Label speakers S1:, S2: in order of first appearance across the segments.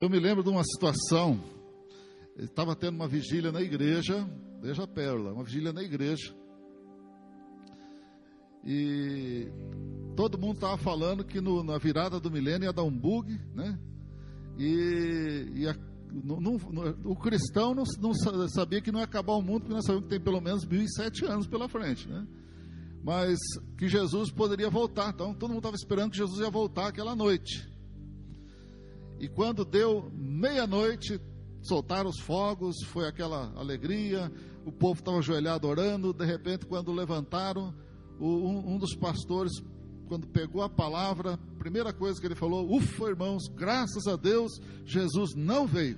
S1: Eu me lembro de uma situação, eu estava tendo uma vigília na igreja, veja a pérola, uma vigília na igreja, e todo mundo estava falando que na virada do milênio ia dar um bug, né? O cristão não sabia que não ia acabar o mundo, porque nós sabemos que tem pelo menos 1.007 anos pela frente, né? Mas que Jesus poderia voltar, então todo mundo estava esperando que Jesus ia voltar aquela noite. E quando deu meia-noite, soltaram os fogos, foi aquela alegria, o povo estava ajoelhado orando. De repente, quando levantaram, um dos pastores, quando pegou a palavra, a primeira coisa que ele falou: ufa, irmãos, graças a Deus, Jesus não veio.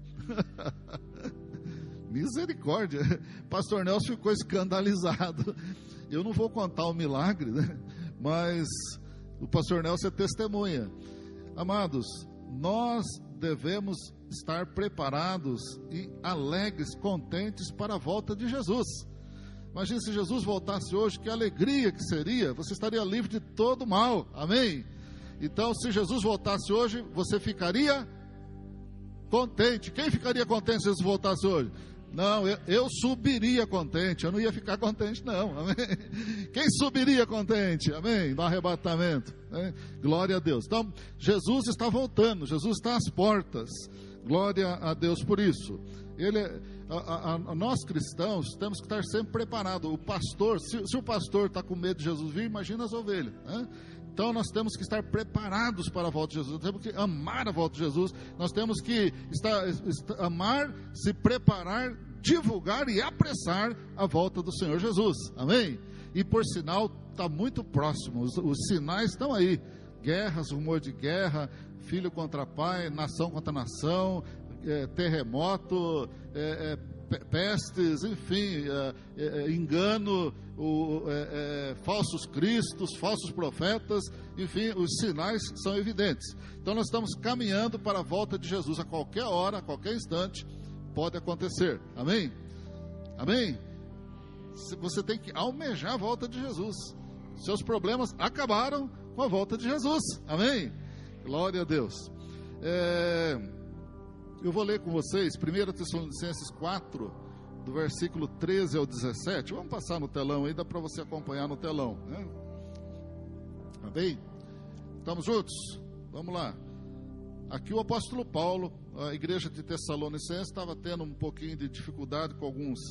S1: Misericórdia. Pastor Nelson ficou escandalizado. Eu não vou contar o milagre, né? Mas o pastor Nelson é testemunha. Amados, nós devemos estar preparados e alegres, contentes para a volta de Jesus. Imagina se Jesus voltasse hoje, que alegria que seria. Você estaria livre de todo mal, amém? Então, se Jesus voltasse hoje, você ficaria contente. Quem ficaria contente se Jesus voltasse hoje? Não, eu subiria contente, eu não ia ficar contente não, amém? Quem subiria contente, amém? No arrebatamento, né? Glória a Deus. Então, Jesus está voltando, Jesus está às portas, glória a Deus por isso. Nós cristãos temos que estar sempre preparados. O pastor, se o pastor está com medo de Jesus vir, imagina as ovelhas, né? Então nós temos que estar preparados para a volta de Jesus, nós temos que amar a volta de Jesus, nós temos que amar, se preparar, divulgar e apressar a volta do Senhor Jesus, amém? E por sinal está muito próximo, os sinais estão aí, guerras, rumor de guerra, filho contra pai, nação contra nação, terremoto, pestes, enfim, engano, falsos cristos, falsos profetas, enfim, os sinais são evidentes. Então nós estamos caminhando para a volta de Jesus. A qualquer hora, a qualquer instante, pode acontecer, amém? Amém? Você tem que almejar a volta de Jesus. Seus problemas acabaram com a volta de Jesus, amém? Glória a Deus. Eu vou ler com vocês 1 Tessalonicenses 4, do versículo 13 ao 17. Vamos passar no telão aí, dá para você acompanhar no telão, né? Amém? Estamos juntos? Vamos lá. Aqui o apóstolo Paulo, a igreja de Tessalonicenses estava tendo um pouquinho de dificuldade com alguns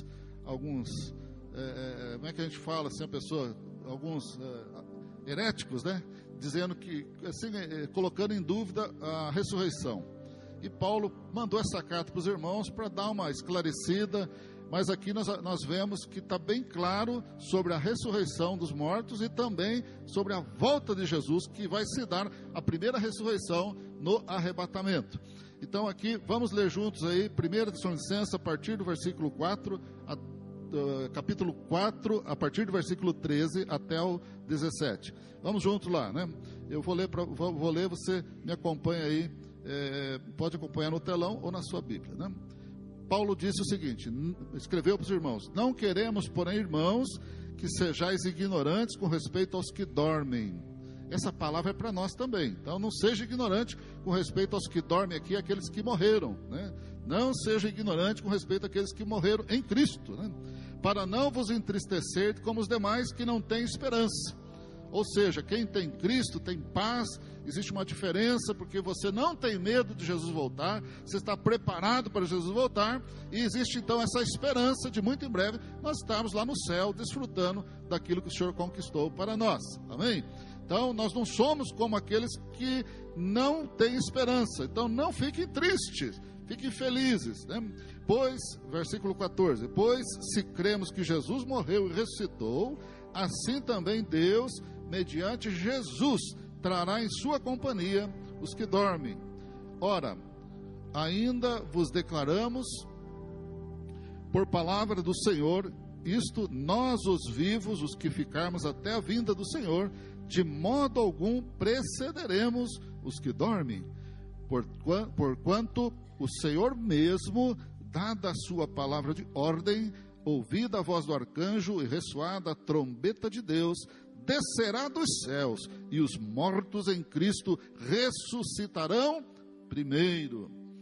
S1: como é que a gente fala assim, alguns heréticos, né? Dizendo que, assim, colocando em dúvida a ressurreição. E Paulo mandou essa carta para os irmãos para dar uma esclarecida, mas aqui nós vemos que está bem claro sobre a ressurreição dos mortos e também sobre a volta de Jesus, que vai se dar a primeira ressurreição no arrebatamento. Então aqui, vamos ler juntos aí, 1 Tessalonicenses, a partir do versículo 4, capítulo 4, a partir do versículo 13 até o 17. Vamos juntos lá, né? Eu vou ler, você me acompanha aí. Pode acompanhar no telão ou na sua Bíblia, né? Paulo disse o seguinte, escreveu para os irmãos: não queremos, porém, irmãos, que sejais ignorantes com respeito aos que dormem. Essa palavra é para nós também. Então não seja ignorante com respeito aos que dormem aqui, aqueles que morreram, né? Não seja ignorante com respeito àqueles que morreram em Cristo, né? Para não vos entristecer como os demais que não têm esperança. Ou seja, quem tem Cristo tem paz. Existe uma diferença, porque você não tem medo de Jesus voltar, você está preparado para Jesus voltar, e existe então essa esperança de muito em breve nós estarmos lá no céu, desfrutando daquilo que o Senhor conquistou para nós, amém? Então nós não somos como aqueles que não têm esperança. Então não fiquem tristes, fiquem felizes, né? Pois, versículo 14, pois se cremos que Jesus morreu e ressuscitou, assim também Deus, mediante Jesus, trará em sua companhia os que dormem. Ora, ainda vos declaramos, por palavra do Senhor, isto: nós os vivos, os que ficarmos até a vinda do Senhor, de modo algum precederemos os que dormem. Porquanto o Senhor mesmo, dada a sua palavra de ordem, ouvida a voz do arcanjo e ressoada a trombeta de Deus, descerá dos céus, e os mortos em Cristo ressuscitarão primeiro.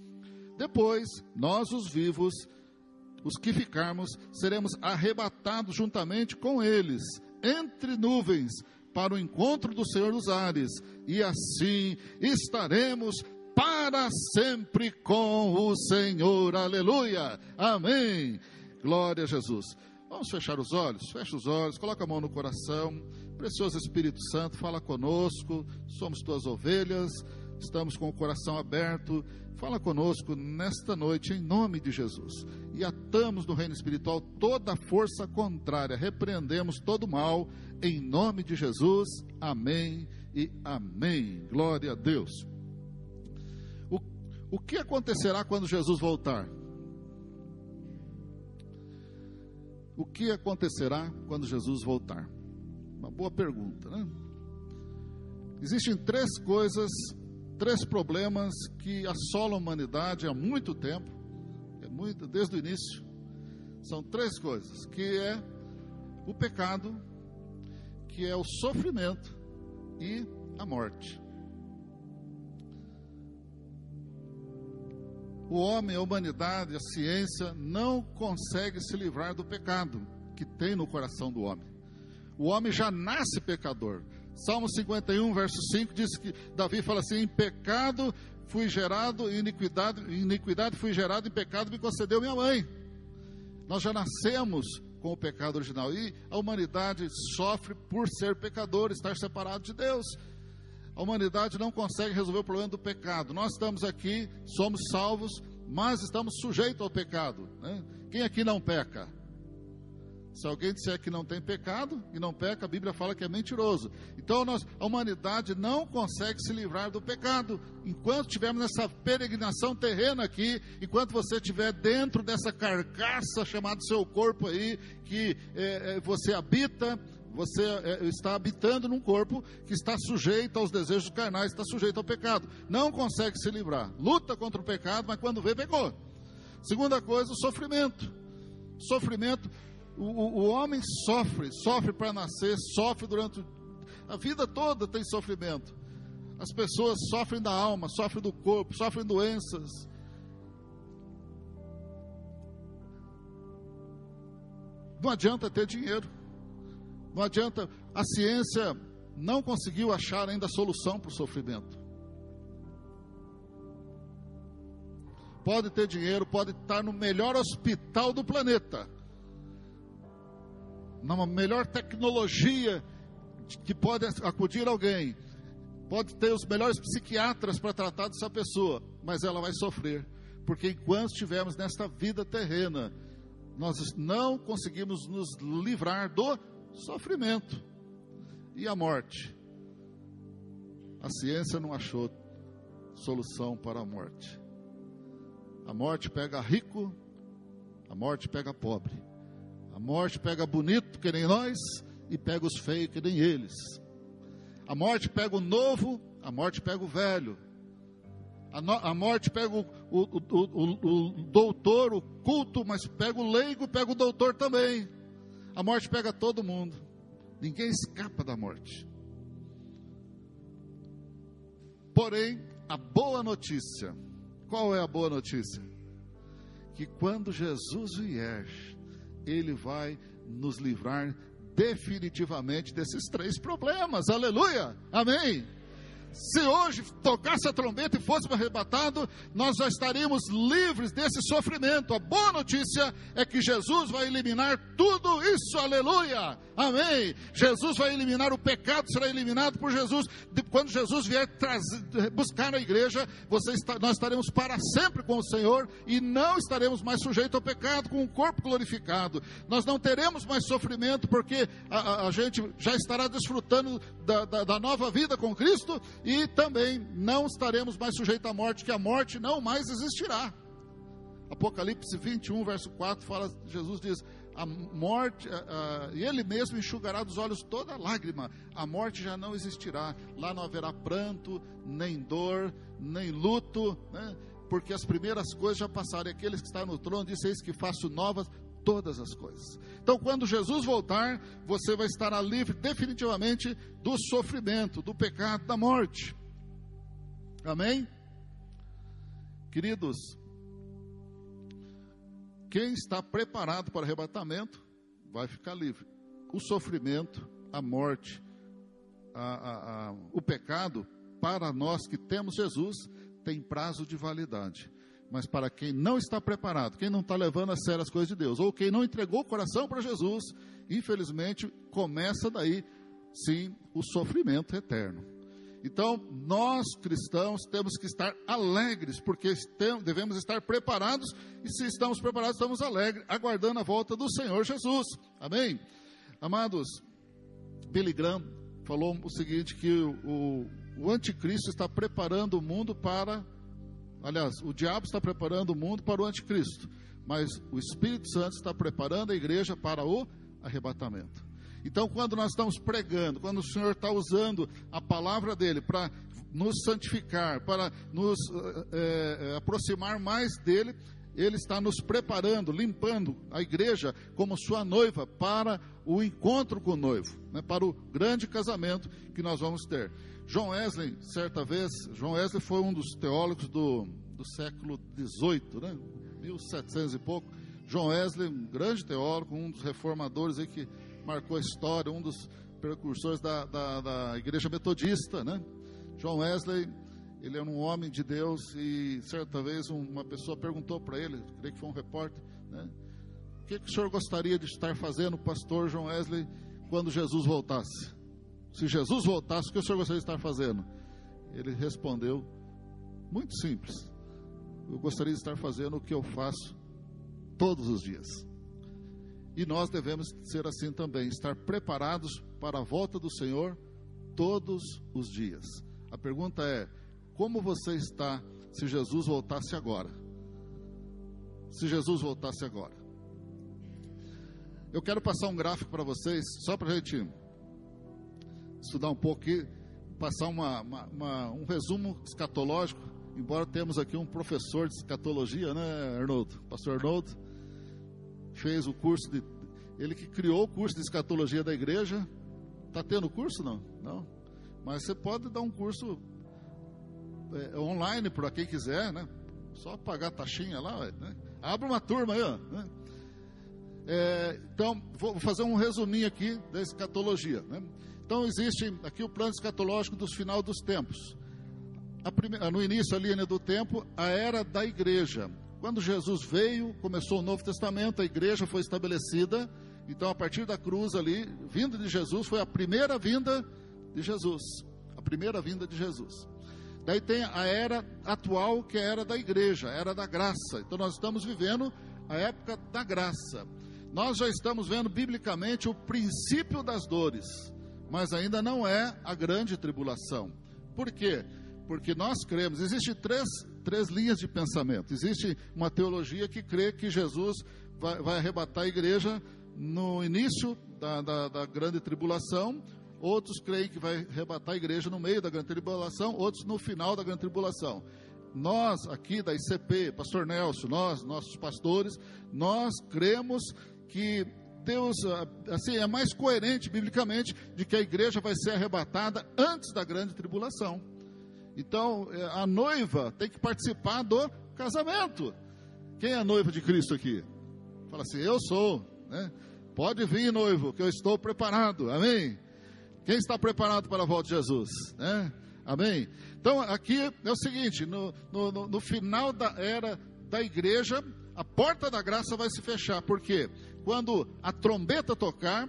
S1: Depois, nós os vivos, os que ficarmos, seremos arrebatados juntamente com eles, entre nuvens, para o encontro do Senhor dos ares, e assim estaremos para sempre com o Senhor. Aleluia, amém, glória a Jesus. Vamos fechar os olhos? Fecha os olhos, coloca a mão no coração. Precioso Espírito Santo, fala conosco, somos tuas ovelhas, estamos com o coração aberto. Fala conosco nesta noite, em nome de Jesus. E atamos no reino espiritual toda força contrária, repreendemos todo mal, em nome de Jesus. Amém e amém. Glória a Deus. O que acontecerá quando Jesus voltar? O que acontecerá quando Jesus voltar? Uma boa pergunta, né? Existem três problemas que assolam a humanidade há muito tempo, desde o início. São três coisas, que é o pecado, que é o sofrimento e a morte. O homem, a humanidade, a ciência não consegue se livrar do pecado que tem no coração do homem. O homem já nasce pecador. Salmo 51, verso 5, diz que Davi fala assim: em pecado fui gerado, em iniquidade fui gerado, em pecado me concedeu minha mãe. Nós já nascemos com o pecado original, e a humanidade sofre por ser pecador, estar separado de Deus. A humanidade não consegue resolver o problema do pecado. Nós estamos aqui, somos salvos, mas estamos sujeitos ao pecado, né? Quem aqui não peca? Se alguém disser que não tem pecado e não peca, a Bíblia fala que é mentiroso. Então a humanidade não consegue se livrar do pecado. Enquanto estivermos nessa peregrinação terrena aqui, enquanto você estiver dentro dessa carcaça chamada seu corpo aí, que você habita, você está habitando num corpo que está sujeito aos desejos carnais, está sujeito ao pecado. Não consegue se livrar. Luta contra o pecado, mas quando vê, pecou. Segunda coisa, o sofrimento. Sofrimento. O homem sofre para nascer, sofre durante a vida toda, tem sofrimento. As pessoas sofrem da alma, sofrem do corpo, sofrem doenças. Não adianta ter dinheiro, não adianta, a ciência não conseguiu achar ainda a solução para o sofrimento. Pode ter dinheiro, pode estar no melhor hospital do planeta, na melhor tecnologia que pode acudir alguém, pode ter os melhores psiquiatras para tratar dessa pessoa, mas ela vai sofrer, porque enquanto estivermos nesta vida terrena, nós não conseguimos nos livrar do sofrimento. E a morte? A ciência não achou solução para a morte. A morte pega rico, a morte pega pobre. A morte pega bonito, que nem nós, e pega os feios, que nem eles. A morte pega o novo, a morte pega o velho. A morte pega o doutor, o culto, mas pega o leigo, pega o doutor também. A morte pega todo mundo. Ninguém escapa da morte. Porém, a boa notícia, qual é a boa notícia? Que quando Jesus vier, Ele vai nos livrar definitivamente desses três problemas. Aleluia, amém. Se hoje tocasse a trombeta e fôssemos arrebatados, nós já estaríamos livres desse sofrimento. A boa notícia é que Jesus vai eliminar tudo isso, aleluia, amém. Jesus vai eliminar o pecado, será eliminado por Jesus. Quando Jesus vier buscar a igreja, nós estaremos para sempre com o Senhor e não estaremos mais sujeitos ao pecado, com o corpo glorificado. Nós não teremos mais sofrimento, porque a gente já estará desfrutando da nova vida com Cristo. E também não estaremos mais sujeitos à morte, que a morte não mais existirá. Apocalipse 21, verso 4, Jesus diz: a morte, e Ele mesmo enxugará dos olhos toda lágrima. A morte já não existirá. Lá não haverá pranto, nem dor, nem luto, né? Porque as primeiras coisas já passaram. E aqueles que estão no trono disse: eis que faço novas todas as coisas. Então, quando Jesus voltar, você vai estar livre definitivamente do sofrimento, do pecado, da morte. Amém? Queridos, quem está preparado para o arrebatamento vai ficar livre. O sofrimento, a morte, o pecado, para nós que temos Jesus, tem prazo de validade. Mas para quem não está preparado, quem não está levando a sério as coisas de Deus, ou quem não entregou o coração para Jesus, infelizmente, começa daí, sim, o sofrimento eterno. Então, nós cristãos temos que estar alegres, porque devemos estar preparados, e se estamos preparados, estamos alegres, aguardando a volta do Senhor Jesus. Amém? Amados, Billy Graham falou o seguinte, que o anticristo está preparando o mundo para... Aliás, o diabo está preparando o mundo para o anticristo, mas o Espírito Santo está preparando a igreja para o arrebatamento. Então, quando nós estamos pregando, quando o Senhor está usando a palavra dele para nos santificar, para nos aproximar mais dele, ele está nos preparando, limpando a igreja como sua noiva para o encontro com o noivo, né, para o grande casamento que nós vamos ter. John Wesley, certa vez, John Wesley foi um dos teólogos do século XVIII, né, 1700 e pouco. John Wesley, um grande teólogo, um dos reformadores aí que marcou a história, um dos precursores da igreja metodista, né? John Wesley, ele era um homem de Deus, e certa vez uma pessoa perguntou para ele, creio que foi um repórter, né? O que o senhor gostaria de estar fazendo, pastor John Wesley, quando Jesus voltasse? Se Jesus voltasse, o que o senhor gostaria de estar fazendo? Ele respondeu, muito simples, eu gostaria de estar fazendo o que eu faço todos os dias. E nós devemos ser assim também, estar preparados para a volta do Senhor todos os dias. A pergunta é, como você está se Jesus voltasse agora? Se Jesus voltasse agora. Eu quero passar um gráfico para vocês, só para a gente estudar um pouco aqui, passar um resumo escatológico, embora temos aqui um professor de escatologia, né, Arnoldo? Pastor Arnoldo fez o curso ele que criou o curso de escatologia da igreja. Está tendo curso? Não. Mas você pode dar um curso online para quem quiser, né? Só pagar a taxinha lá, né? Abre uma turma aí, ó, né? Então, vou fazer um resuminho aqui da escatologia, né? Então, existe aqui o plano escatológico dos final dos tempos. No início, a linha do tempo, a era da igreja. Quando Jesus veio, começou o Novo Testamento, a igreja foi estabelecida. Então, a partir da cruz ali, vinda de Jesus, foi a primeira vinda de Jesus. A primeira vinda de Jesus. Daí tem a era atual, que é a era da igreja, a era da graça. Então, nós estamos vivendo a época da graça. Nós já estamos vendo, biblicamente, o princípio das dores, mas ainda não é a grande tribulação. Por quê? Porque nós cremos, existem três linhas de pensamento. Existe uma teologia que crê que Jesus vai arrebatar a igreja no início da grande tribulação. Outros creem que vai arrebatar a igreja no meio da grande tribulação, outros no final da grande tribulação. Nós aqui da ICP, pastor Nelson, nossos pastores, nós cremos que Deus, assim, é mais coerente biblicamente de que a igreja vai ser arrebatada antes da grande tribulação. Então, a noiva tem que participar do casamento. Quem é a noiva de Cristo aqui? Fala assim, eu sou, né? Pode vir, noivo, que eu estou preparado, amém? Quem está preparado para a volta de Jesus, né? Amém? Então, aqui é o seguinte, no final da era da igreja, a porta da graça vai se fechar. Por quê? Quando a trombeta tocar,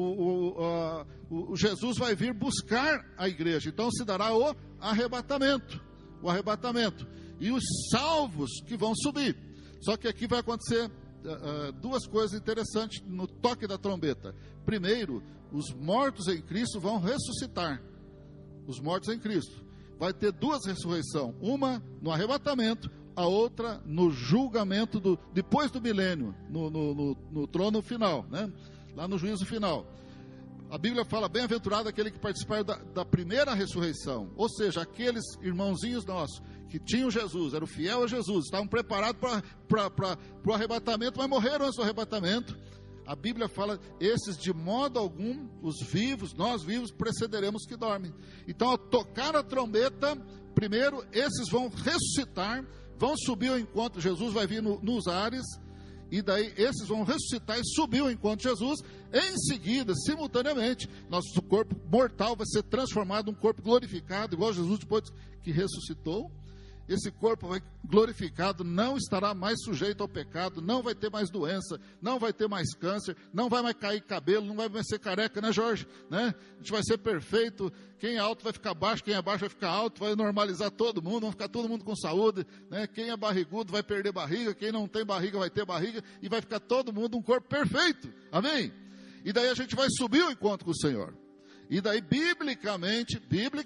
S1: o Jesus vai vir buscar a igreja. Então se dará o arrebatamento. E os salvos que vão subir. Só que aqui vai acontecer duas coisas interessantes no toque da trombeta. Primeiro, os mortos em Cristo vão ressuscitar. Os mortos em Cristo. Vai ter duas ressurreições. Uma no arrebatamento, a outra no julgamento depois do milênio, no trono final, né? Lá no juízo final. A Bíblia fala, bem-aventurado aquele que participar da primeira ressurreição. Ou seja, aqueles irmãozinhos nossos que tinham Jesus, eram fiel a Jesus, estavam preparados para o arrebatamento, mas morreram antes do arrebatamento. A Bíblia fala, esses de modo algum, os vivos, nós vivos, precederemos que dormem. Então, ao tocar a trombeta, primeiro, esses vão ressuscitar, vão subir ao encontro, Jesus vai vir nos ares, E daí esses vão ressuscitar e subir ao encontro de Jesus. Em seguida, simultaneamente, nosso corpo mortal vai ser transformado num corpo glorificado, igual Jesus depois que ressuscitou. Esse corpo vai glorificado, não estará mais sujeito ao pecado, não vai ter mais doença, não vai ter mais câncer, não vai mais cair cabelo, não vai mais ser careca, né, Jorge? Né? A gente vai ser perfeito, quem é alto vai ficar baixo, quem é baixo vai ficar alto, vai normalizar todo mundo, vai ficar todo mundo com saúde, né? Quem é barrigudo vai perder barriga, quem não tem barriga vai ter barriga, e vai ficar todo mundo um corpo perfeito, amém? E daí a gente vai subir ao encontro com o Senhor. E daí, biblicamente,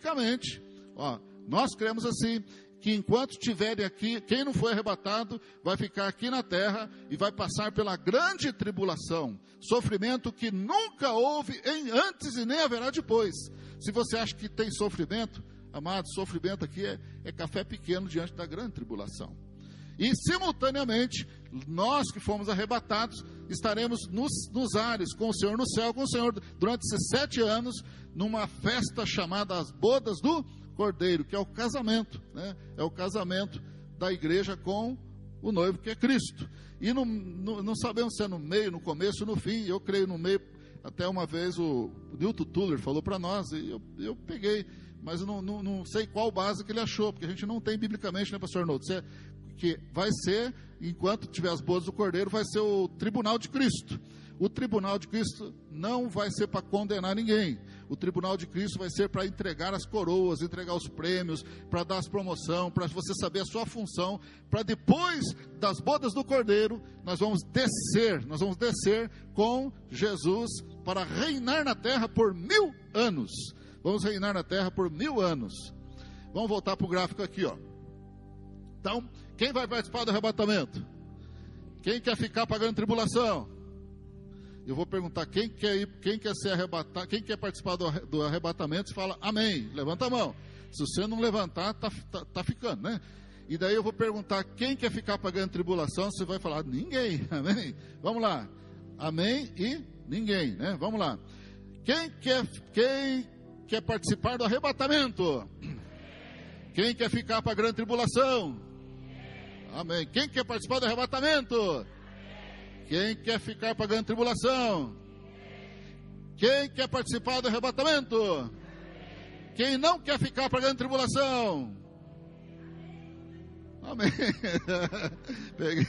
S1: ó, nós cremos assim, que enquanto estiverem aqui, quem não foi arrebatado, vai ficar aqui na terra e vai passar pela grande tribulação, sofrimento que nunca houve antes e nem haverá depois. Se você acha que tem sofrimento, amado, sofrimento aqui é café pequeno diante da grande tribulação. E simultaneamente, nós que fomos arrebatados, estaremos nos ares, com o Senhor no céu, com o Senhor durante esses 7 anos, numa festa chamada as bodas do Cordeiro, que é o casamento, né? É o casamento da igreja com o noivo, que é Cristo. E não sabemos se é no meio, no começo ou no fim. Eu creio no meio. Até uma vez o Newton Tuller falou para nós, e eu peguei, mas eu não sei qual base que ele achou, porque a gente não tem biblicamente, né, pastor Noldo? Que vai ser, enquanto tiver as bodas do Cordeiro, vai ser o tribunal de Cristo. O tribunal de Cristo não vai ser para condenar ninguém. O tribunal de Cristo vai ser para entregar as coroas, entregar os prêmios, para dar as promoções, para você saber a sua função, para depois das bodas do Cordeiro, nós vamos descer com Jesus para reinar na terra por 1000 anos. Vamos reinar na terra por 1000 anos. Vamos voltar para o gráfico aqui, ó. Então, quem vai participar do arrebatamento? Quem quer ficar pagando tribulação? Eu vou perguntar quem quer ser arrebatado, quem quer participar do arrebatamento, você fala amém, levanta a mão. Se você não levantar, tá ficando, né? E daí eu vou perguntar quem quer ficar pagando tribulação, você vai falar ninguém, amém? Vamos lá, amém e ninguém, né? Vamos lá. Quem quer participar do arrebatamento? Quem quer ficar para a grande tribulação? Amém. Quem quer participar do arrebatamento? Quem quer ficar para a grande tribulação? Quem quer participar do arrebatamento? Quem não quer ficar para a grande tribulação? Amém. Peguei.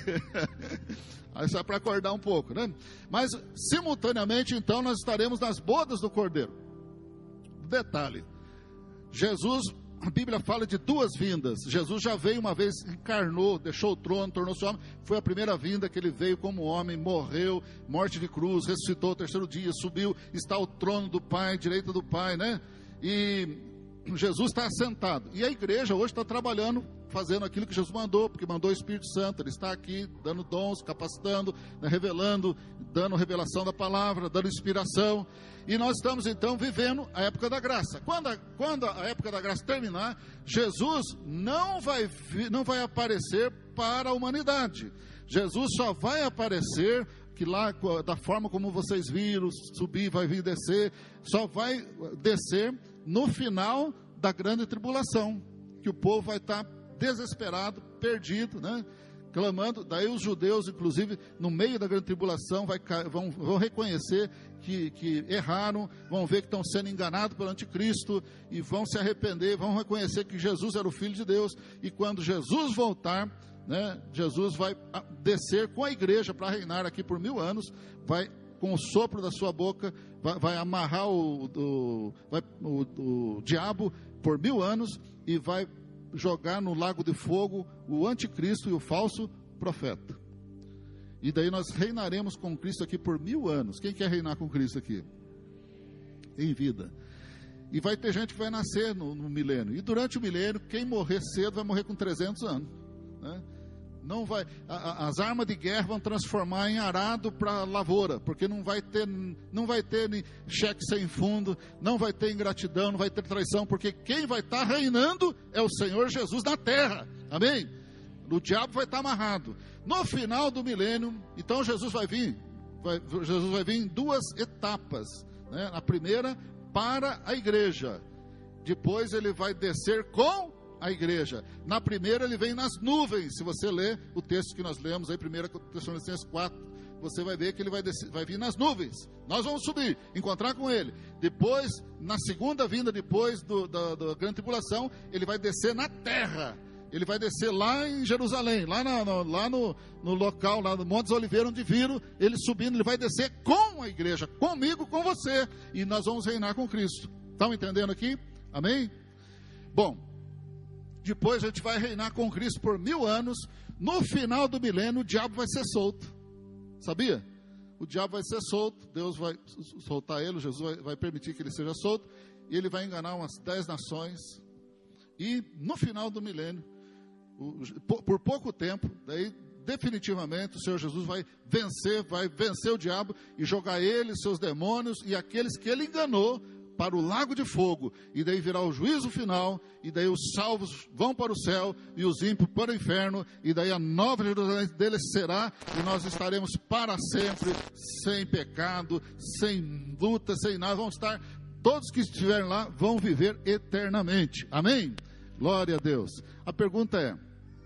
S1: Aí só para acordar um pouco, né? Mas simultaneamente, então, nós estaremos nas bodas do Cordeiro. Detalhe: Jesus, a Bíblia fala de 2 vindas. Jesus já veio uma vez, encarnou, deixou o trono, tornou-se homem. Foi a primeira vinda que ele veio como homem, morreu, morte de cruz, ressuscitou o 3º dia, subiu, está ao trono do Pai, direita do Pai, né? E Jesus está assentado. E a igreja hoje está trabalhando, fazendo aquilo que Jesus mandou, porque mandou o Espírito Santo. Ele está aqui dando dons, capacitando, né, revelando, dando revelação da palavra, dando inspiração. E nós estamos então vivendo a época da graça. Quando a época da graça terminar, Jesus não vai aparecer para a humanidade. Jesus só vai aparecer, que lá, da forma como vocês viram, subir, vai vir descer, só vai descer no final da grande tribulação, que o povo vai estar desesperado, perdido, né? Clamando. Daí os judeus, inclusive, no meio da grande tribulação, vão reconhecer que erraram, vão ver que estão sendo enganados pelo anticristo, e vão se arrepender, vão reconhecer que Jesus era o Filho de Deus, e quando Jesus voltar, né, Jesus vai descer com a igreja para reinar aqui por 1000 anos, vai, com o sopro da sua boca, vai amarrar o diabo por 1000 anos, e vai jogar no lago de fogo o anticristo e o falso profeta. E daí nós reinaremos com Cristo aqui por 1000 anos. Quem quer reinar com Cristo aqui? Em vida. E vai ter gente que vai nascer no milênio. E durante o milênio, quem morrer cedo vai morrer com 300 anos, né? Não vai, as armas de guerra vão transformar em arado para lavoura, porque não vai ter cheque sem fundo, não vai ter ingratidão, não vai ter traição, porque quem vai estar reinando é o Senhor Jesus na terra, amém? O diabo vai estar amarrado. No final do milênio, então Jesus vai vir em 2 etapas, né? A primeira, para a igreja, depois ele vai descer com a igreja. Na primeira ele vem nas nuvens. Se você ler o texto que nós lemos aí, 1 Tessalonicenses 4, você vai ver que ele vai vir nas nuvens. Nós vamos subir, encontrar com ele. Depois, na segunda vinda, depois da grande tribulação, ele vai descer na terra. Ele vai descer lá em Jerusalém, lá no local, lá no Monte dos Oliveiras, onde viram ele subindo. Ele vai descer com a igreja, comigo, com você. E nós vamos reinar com Cristo. Estão entendendo aqui? Amém? Bom, depois a gente vai reinar com Cristo por 1000 anos. No final do milênio, o diabo vai ser solto. Sabia? O diabo vai ser solto. Deus vai soltar ele. Jesus vai permitir que ele seja solto. E ele vai enganar umas 10 nações. E no final do milênio, por pouco tempo, daí definitivamente o Senhor Jesus vai vencer o diabo e jogar ele, seus demônios e aqueles que ele enganou para o lago de fogo, e daí virá o juízo final, e daí os salvos vão para o céu e os ímpios para o inferno, e daí a nova Jerusalém dele será, e nós estaremos para sempre sem pecado, sem luta, sem nada. Vamos estar, todos que estiverem lá vão viver eternamente. Amém? Glória a Deus. A pergunta é: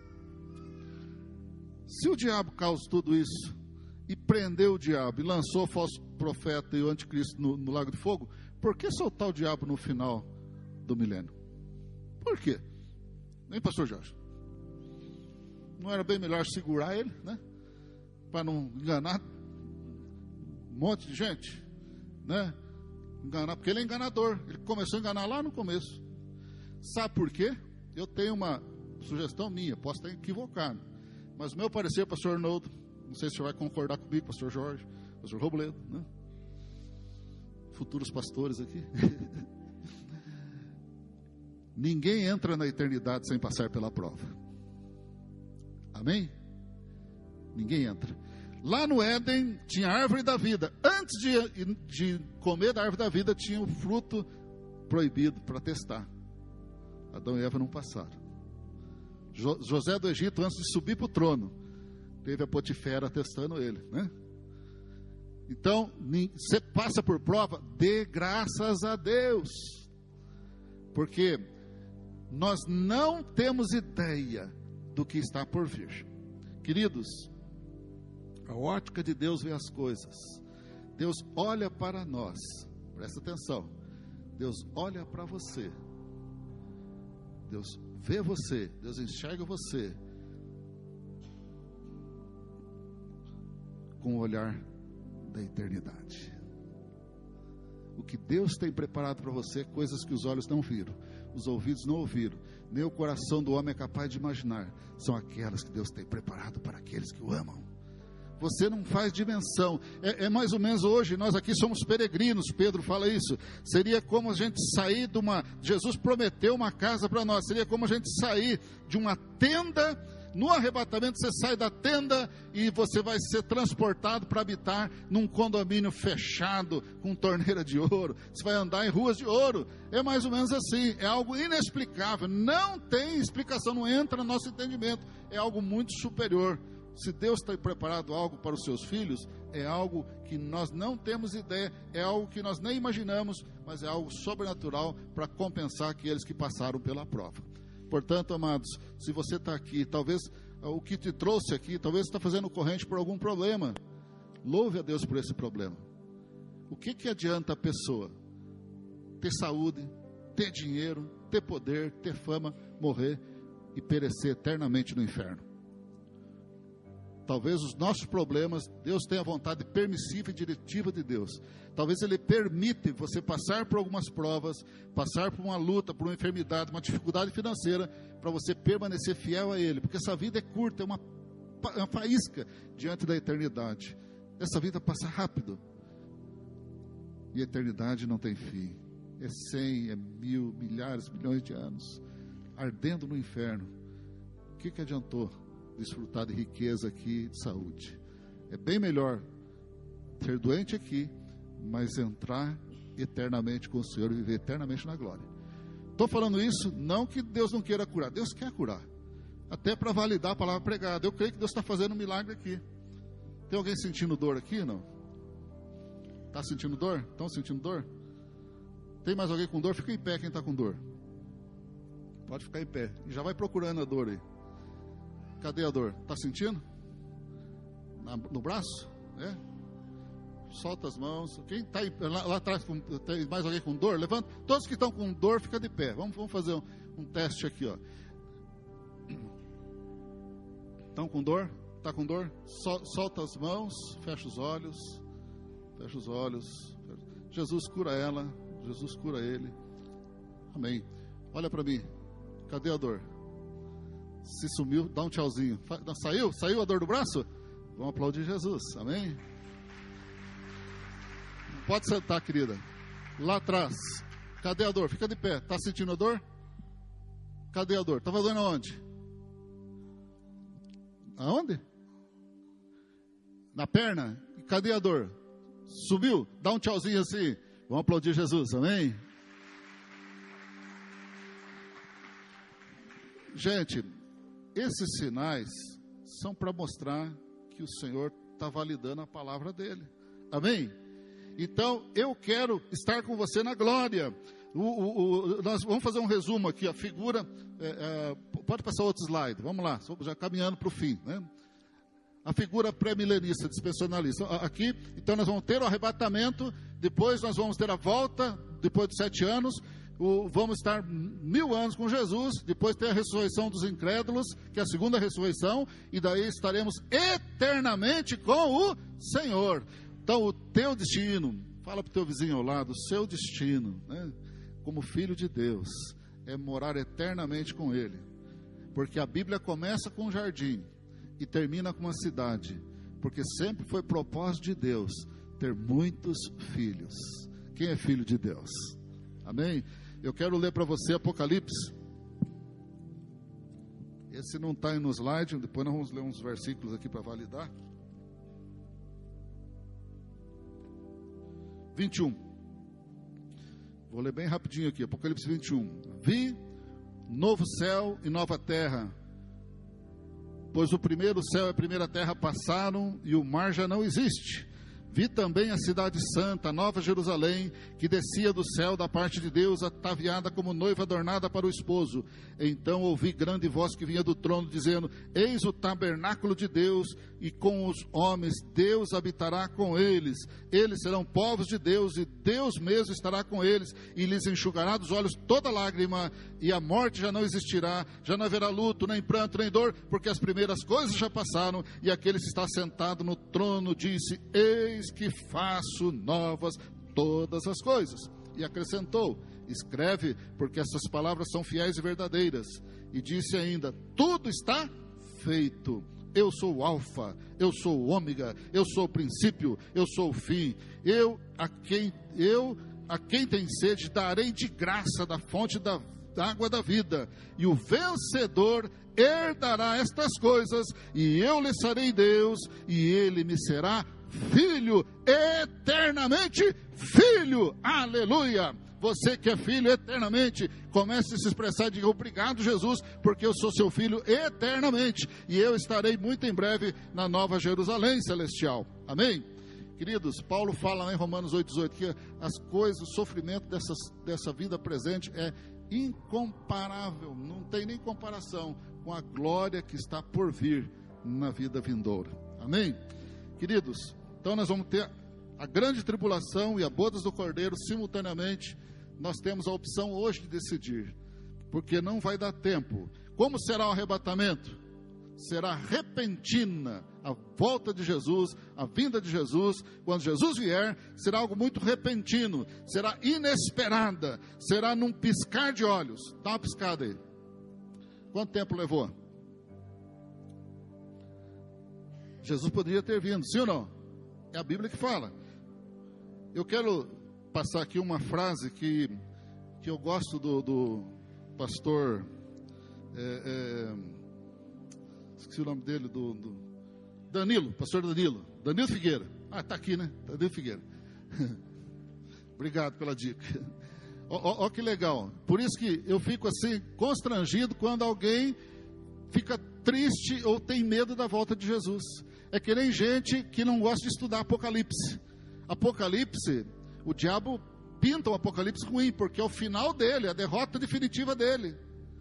S1: se o diabo causa tudo isso e prendeu o diabo e lançou o falso profeta e o anticristo no lago de fogo, por que soltar o diabo no final do milênio? Por quê? Nem pastor Jorge? Não era bem melhor segurar ele, né? Para não enganar um monte de gente, né? Enganar, porque ele é enganador. Ele começou a enganar lá no começo. Sabe por quê? Eu tenho uma sugestão minha, posso estar equivocado, mas o meu parecer, pastor Arnoldo, não sei se o senhor vai concordar comigo, pastor Jorge, pastor Robledo, né? Futuros pastores aqui. Ninguém entra na eternidade sem passar pela prova. Amém? Ninguém entra. Lá no Éden tinha a árvore da vida. Antes de comer da árvore da vida, tinha o fruto proibido para testar. Adão e Eva não passaram. José do Egito, antes de subir para o trono, teve a Potifera testando ele, né? Então, você passa por prova, dê graças a Deus, porque nós não temos ideia do que está por vir. Queridos, a ótica de Deus vê as coisas. Deus olha para nós, presta atenção, Deus olha para você, Deus vê você, Deus enxerga você com o olhar da eternidade. O que Deus tem preparado para você, coisas que os olhos não viram, os ouvidos não ouviram, nem o coração do homem é capaz de imaginar, são aquelas que Deus tem preparado para aqueles que o amam. Você não faz dimensão. É mais ou menos hoje, nós aqui somos peregrinos, Pedro fala isso. Seria como a gente sair Jesus prometeu uma casa para nós, seria como a gente sair de uma tenda. No arrebatamento você sai da tenda e você vai ser transportado para habitar num condomínio fechado, com torneira de ouro. Você vai andar em ruas de ouro. É mais ou menos assim, é algo inexplicável, não tem explicação, não entra no nosso entendimento, é algo muito superior. Se Deus está preparado algo para os seus filhos, é algo que nós não temos ideia, é algo que nós nem imaginamos, mas é algo sobrenatural para compensar aqueles que passaram pela prova. Portanto, amados, se você está aqui, talvez o que te trouxe aqui, talvez você está fazendo corrente por algum problema, louve a Deus por esse problema. O que adianta a pessoa ter saúde, ter dinheiro, ter poder, ter fama, morrer e perecer eternamente no inferno? Talvez os nossos problemas, Deus tem a vontade permissiva e diretiva de Deus. Talvez Ele permite você passar por algumas provas, passar por uma luta, por uma enfermidade, uma dificuldade financeira, para você permanecer fiel a Ele. Porque essa vida é curta, é uma faísca diante da eternidade. Essa vida passa rápido. E a eternidade não tem fim. É 100, é 1000, milhares, milhões de anos, ardendo no inferno. O que adiantou desfrutar de riqueza aqui, de saúde? É bem melhor ser doente aqui, mas entrar eternamente com o Senhor e viver eternamente na glória. Estou falando isso não que Deus não queira curar, Deus quer curar, até para validar a palavra pregada. Eu creio que Deus está fazendo um milagre aqui. Tem alguém sentindo dor aqui, não? Está sentindo dor? Estão sentindo dor? Tem mais alguém com dor? Fica em pé quem está com dor. Pode ficar em pé. E já vai procurando a dor aí. Cadê a dor? Está sentindo? No braço? É? Solta as mãos. Quem está lá atrás, tem mais alguém com dor? Levanta. Todos que estão com dor, fica de pé. Vamos fazer um teste aqui, ó. Estão com dor? Está com dor? Solta as mãos, fecha os olhos. Fecha os olhos. Jesus cura ela. Jesus cura ele. Amém. Olha para mim. Cadê a dor? Se sumiu, dá um tchauzinho. Saiu? Saiu a dor do braço? Vamos aplaudir Jesus. Amém? Pode sentar, querida. Lá atrás. Cadê a dor? Fica de pé. Está sentindo a dor? Cadê a dor? Estava doendo aonde? Aonde? Na perna? Cadê a dor? Subiu? Dá um tchauzinho assim. Vamos aplaudir Jesus. Amém? Gente, esses sinais são para mostrar que o Senhor está validando a palavra dele. Amém? Então, eu quero estar com você na glória. Nós vamos fazer um resumo aqui. A figura, pode passar outro slide. Vamos lá, já caminhando para o fim, né? A figura pré-milenista, dispensacionalista. Aqui, então nós vamos ter o arrebatamento, depois nós vamos ter a volta, depois de 7 anos, vamos estar 1000 anos com Jesus, depois ter a ressurreição dos incrédulos, que é a segunda ressurreição, e daí estaremos eternamente com o Senhor. Então o teu destino, fala para o teu vizinho ao lado, o seu destino, né, como filho de Deus, é morar eternamente com Ele, porque a Bíblia começa com um jardim, e termina com uma cidade, porque sempre foi propósito de Deus ter muitos filhos. Quem é filho de Deus? Amém? Eu quero ler para você Apocalipse. Esse não está aí no slide, depois nós vamos ler uns versículos aqui para validar. 21. Vou ler bem rapidinho aqui, Apocalipse 21. Vi novo céu e nova terra, pois o primeiro céu e a primeira terra passaram e o mar já não existe. Vi também a cidade santa, a Nova Jerusalém, que descia do céu da parte de Deus, ataviada como noiva adornada para o esposo. Então ouvi grande voz que vinha do trono, dizendo: eis o tabernáculo de Deus, e com os homens Deus habitará com eles. Eles serão povos de Deus, e Deus mesmo estará com eles, e lhes enxugará dos olhos toda lágrima, e a morte já não existirá, já não haverá luto, nem pranto, nem dor, porque as primeiras coisas já passaram. E aquele que está sentado no trono disse: eis que faço novas todas as coisas. E acrescentou: escreve, porque essas palavras são fiéis e verdadeiras. E disse ainda: tudo está feito. Eu sou o alfa, eu sou o ômega, eu sou o princípio, eu sou o fim. A quem tem sede darei de graça da fonte da água da vida, e o vencedor herdará estas coisas, e eu lhe serei Deus, e ele me será filho, eternamente filho. Aleluia! Você que é filho eternamente, comece a se expressar e diga: obrigado, Jesus, porque eu sou seu filho eternamente, e eu estarei muito em breve na Nova Jerusalém celestial. Amém? Queridos, Paulo fala lá em Romanos 8,18 que as coisas, o sofrimento dessa vida presente é incomparável, não tem nem comparação com a glória que está por vir na vida vindoura. Amém? Queridos, então nós vamos ter a grande tribulação e a bodas do Cordeiro simultaneamente. Nós temos a opção hoje de decidir, porque não vai dar tempo. Como será o arrebatamento? Será repentina a volta de Jesus, a vinda de Jesus. Quando Jesus vier, será algo muito repentino, será inesperada, será num piscar de olhos. Dá uma piscada aí. Quanto tempo levou? Jesus poderia ter vindo, sim ou não? É a Bíblia que fala. Eu quero passar aqui uma frase que eu gosto do pastor, esqueci o nome dele, do Danilo, pastor Danilo Figueira. Está aqui, né? Danilo Figueira. Obrigado pela dica. Ó que legal. Por isso que eu fico assim constrangido quando alguém fica triste ou tem medo da volta de Jesus. É que nem gente que não gosta de estudar Apocalipse. Apocalipse, o diabo pinta o Apocalipse ruim, porque é o final dele, a derrota definitiva dele.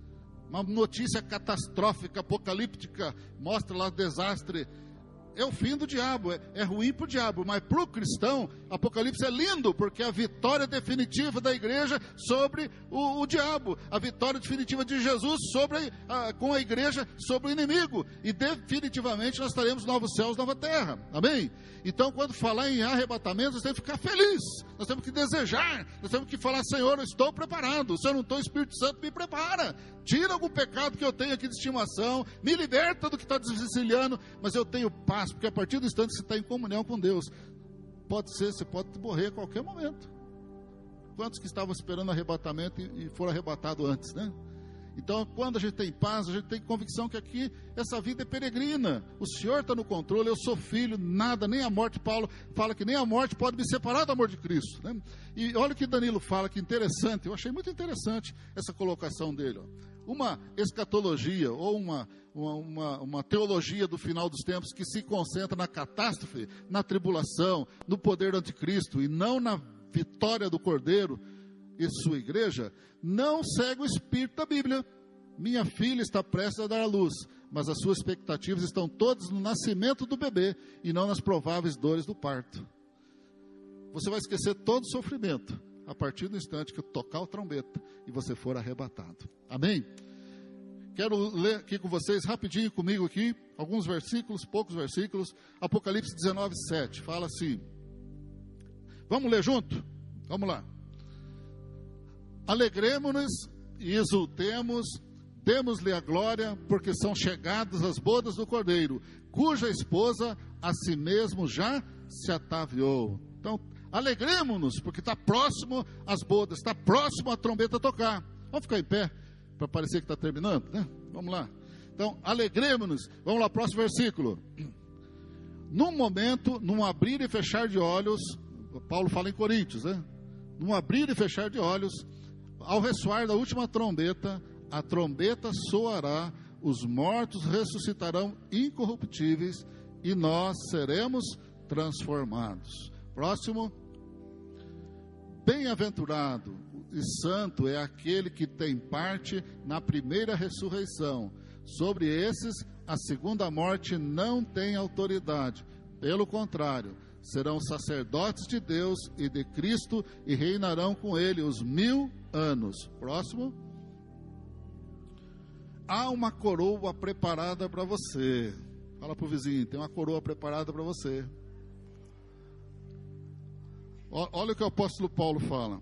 S1: uma notícia catastrófica, apocalíptica, mostra lá o desastre. É o fim do diabo, é ruim para o diabo, mas para o cristão, Apocalipse é lindo, porque é a vitória definitiva da igreja sobre o diabo, a vitória definitiva de Jesus com a igreja sobre o inimigo, e definitivamente nós teremos novos céus, nova terra, amém? Então, quando falar em arrebatamento, nós temos que ficar felizes, nós temos que desejar, nós temos que falar: Senhor, eu estou preparado, se eu não estou, o Espírito Santo me prepara, tira algum pecado que eu tenho aqui de estimação, me liberta do que está desvencilhando, mas eu tenho paz, porque a partir do instante que você está em comunhão com Deus, você pode morrer a qualquer momento. Quantos que estavam esperando arrebatamento e foram arrebatados antes, né? Então, quando a gente tem paz, a gente tem convicção que aqui essa vida é peregrina. O Senhor está no controle, eu sou filho, nada, nem a morte. Paulo fala que nem a morte pode me separar do amor de Cristo, né? E olha o que Danilo fala, que interessante, eu achei muito interessante essa colocação dele, ó. Uma escatologia ou uma teologia do final dos tempos que se concentra na catástrofe, na tribulação, no poder do anticristo e não na vitória do Cordeiro e sua igreja, não segue o espírito da Bíblia. Minha filha está prestes a dar à luz, mas as suas expectativas estão todas no nascimento do bebê e não nas prováveis dores do parto. Você vai esquecer todo o sofrimento a partir do instante que eu tocar o trombeta e você for arrebatado. Amém? Quero ler aqui com vocês, rapidinho comigo aqui, alguns versículos, poucos versículos. Apocalipse 19, 7, fala assim. Vamos ler junto? Vamos lá. Alegremo-nos e exultemos, demos-lhe a glória, porque são chegadas as bodas do Cordeiro, cuja esposa a si mesmo já se ataviou. Então, alegremo-nos, porque está próximo às bodas, está próximo a trombeta tocar. Vamos ficar em pé, para parecer que está terminando, né? Vamos lá. Então, alegremo-nos. Vamos lá, próximo versículo. Num momento, num abrir e fechar de olhos, Paulo fala em Coríntios, né? Num abrir e fechar de olhos, ao ressoar da última trombeta, a trombeta soará, os mortos ressuscitarão incorruptíveis e nós seremos transformados. Próximo. Bem-aventurado e santo é aquele que tem parte na primeira ressurreição. Sobre esses, a segunda morte não tem autoridade. Pelo contrário, serão sacerdotes de Deus e de Cristo e reinarão com ele os 1000 anos. Próximo. Há uma coroa preparada para você. Fala para o vizinho, tem uma coroa preparada para você. Olha o que o apóstolo Paulo fala.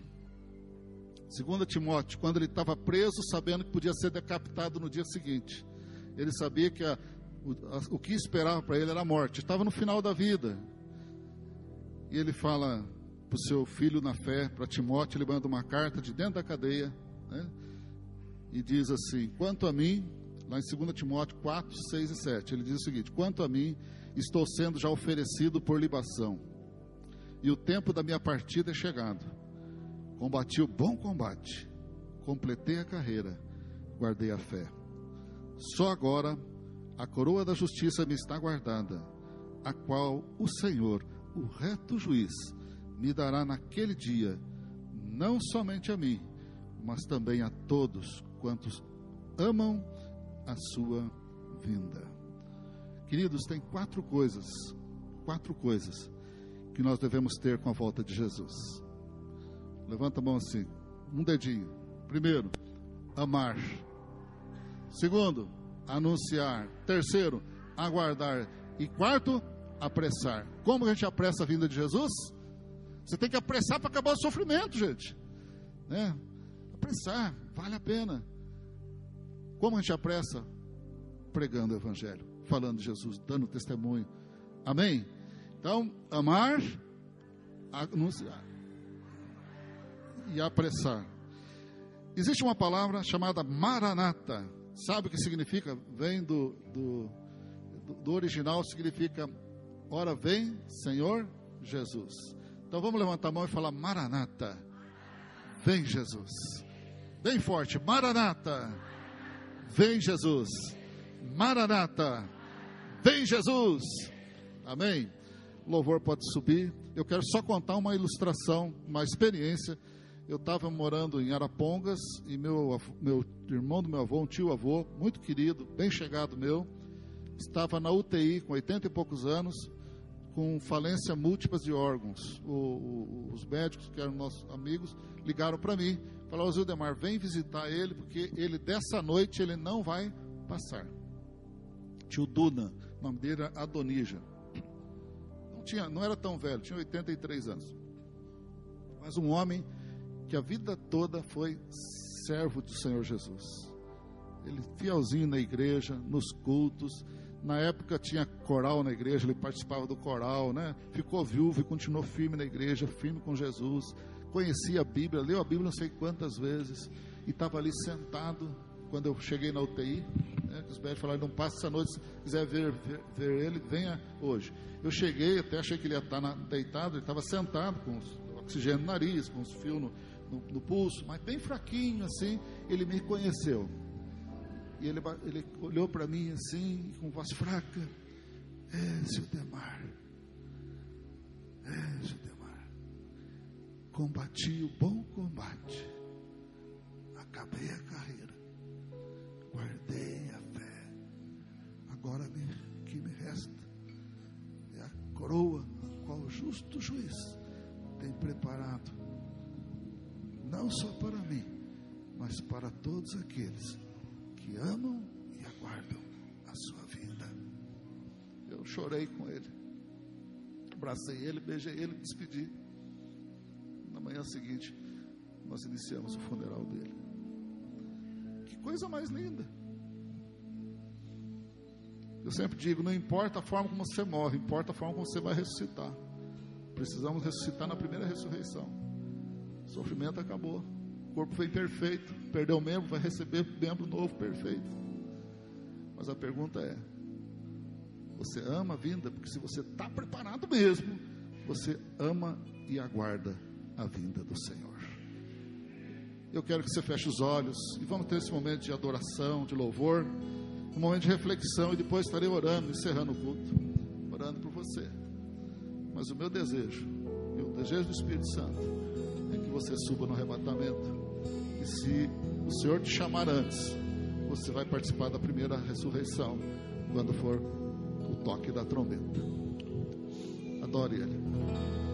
S1: 2 Timóteo, quando ele estava preso, sabendo que podia ser decapitado no dia seguinte. Ele sabia que o que esperava para ele era a morte. Estava no final da vida. E ele fala para o seu filho na fé, para Timóteo, ele manda uma carta de dentro da cadeia, né? E diz assim: quanto a mim, lá em 2 Timóteo 4, 6 e 7, ele diz o seguinte: quanto a mim, estou sendo já oferecido por libação, e o tempo da minha partida é chegado. Combati o bom combate, completei a carreira, guardei a fé. Só agora a coroa da justiça me está guardada, a qual o Senhor, o reto juiz, me dará naquele dia, não somente a mim, mas também a todos quantos amam a sua vinda. Queridos, tem quatro coisas que nós devemos ter com a volta de Jesus. Levanta a mão assim, um dedinho. Primeiro, amar. Segundo, anunciar. Terceiro, aguardar. E quarto, apressar. Como a gente apressa a vinda de Jesus? Você tem que apressar para acabar o sofrimento, gente, né? Apressar, vale a pena. Como a gente apressa? Pregando o evangelho, falando de Jesus, dando testemunho. Amém? Então, amar, anunciar e apressar. Existe uma palavra chamada Maranata. Sabe o que significa? Vem do original, significa: ora vem, Senhor Jesus. Então vamos levantar a mão e falar: Maranata, vem Jesus. Bem forte, Maranata, vem Jesus. Maranata, vem Jesus. Amém? O louvor pode subir. Eu quero só contar uma ilustração, uma experiência. Eu estava morando em Arapongas e meu irmão do meu avô, um tio-avô, muito querido, bem chegado meu, estava na UTI com 80 e poucos anos, com falência múltipla de órgãos. Os médicos, que eram nossos amigos, ligaram para mim, falaram: Zildemar, vem visitar ele, porque ele dessa noite ele não vai passar. Tio Duna, o nome dele era Adonija. Não era tão velho, tinha 83 anos. Mas um homem que a vida toda foi servo do Senhor Jesus. Ele fielzinho na igreja, nos cultos. Na época tinha coral na igreja, ele participava do coral, né? Ficou viúvo e continuou firme na igreja, firme com Jesus. Conhecia a Bíblia, leu a Bíblia não sei quantas vezes. E estava ali sentado, quando eu cheguei na UTI, né? Os médicos falaram: não passe essa noite, se quiser ver ele, venha hoje. Eu cheguei, até achei que ele ia estar deitado, ele estava sentado com oxigênio no nariz, com os fios no pulso, mas bem fraquinho assim. Ele me conheceu. E ele olhou para mim assim, com voz fraca: Zildemar, Zildemar, combati o bom combate, acabei a carreira, guardei a fé, agora o que me resta é a coroa a qual o justo juiz tem preparado, não só para mim, mas para todos aqueles que amam e aguardam a sua vida. Eu chorei com ele, abracei ele, beijei ele, me despedi. Na manhã seguinte, nós iniciamos o funeral dele. Que coisa mais linda! Eu sempre digo: não importa a forma como você morre, importa a forma como você vai ressuscitar. Precisamos ressuscitar na primeira ressurreição. O sofrimento acabou, o corpo foi perfeito, perdeu membro, vai receber membro novo perfeito. Mas a pergunta é: você ama a vinda? Porque se você está preparado mesmo, você ama e aguarda a vinda do Senhor. Eu quero que você feche os olhos e vamos ter esse momento de adoração, de louvor, um momento de reflexão, e depois estarei orando, encerrando o culto, orando por você. Mas o meu desejo, e o desejo do Espírito Santo, é que você suba no arrebatamento. E se o Senhor te chamar antes, você vai participar da primeira ressurreição, quando for o toque da trombeta. Adore Ele.